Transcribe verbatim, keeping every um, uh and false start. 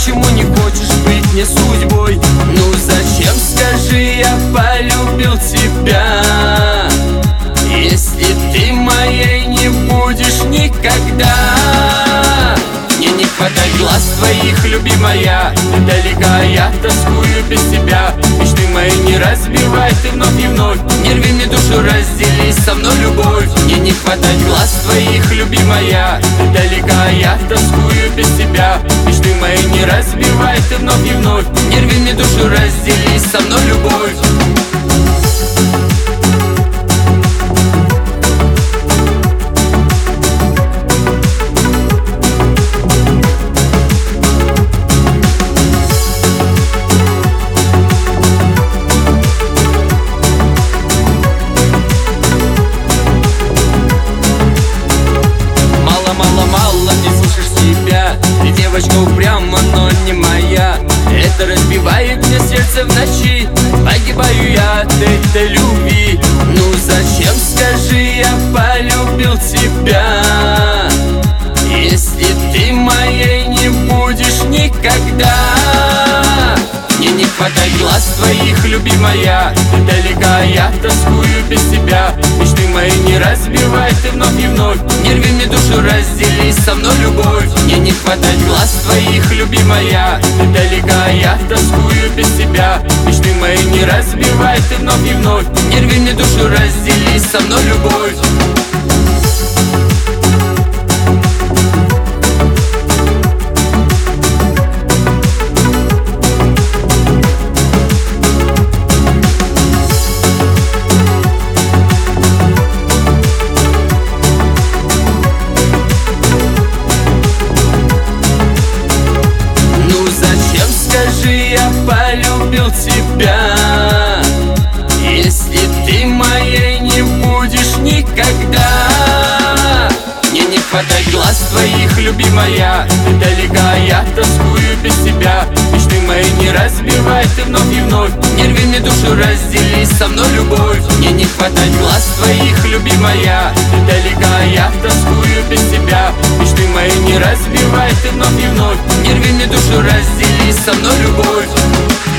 почему не хочешь быть мне судьбой? Ну зачем, скажи, я полюбил тебя, если ты моей не будешь никогда? Мне не хватает глаз твоих, любимая, ты далека, я тоскую без тебя. Мечты мои не разбивай ты вновь и вновь, не рви мне душу, раздели со мной любовь. Мне не хватает глаз твоих, любимая, ты далека, я тоскую без тебя. Мечты мои не разбивай ты вновь и вновь, не рви мне душу, раздели со мной любовь. Мало-мало-мало не слышишь себя, ты девочка упряма, но не моя. Это разбивает мне сердце в ночи, погибаю я от этой любви. Ну зачем, скажи, я полюбил тебя, если ты моей не будешь никогда? Мне не хватает глаз твоих, любимая, ты далека, я тоскую без тебя. Мечты мои не разбивай ты вновь и вновь, не рви мне душу, раздели со мной любовь. Мне не хватает глаз твоих, любимая, ты далека, я тоскую без тебя. Мечты мои не разбивай ты вновь и вновь, не рви мне душу, раздели со мной любовь. Я полюбил тебя, если ты моей не будешь никогда. Мне не хватает глаз твоих, любимая, ты далека, я тоскую без тебя. Мечты мои не разбивай ты вновь и вновь, не рви мне душу, раздели со мной любовь. Мне не хватает глаз твоих, любимая, ты далека, я тоскую без тебя. Мечты мои не разбивай ты вновь и вновь, не рви мне душу, раздели со мной любовь.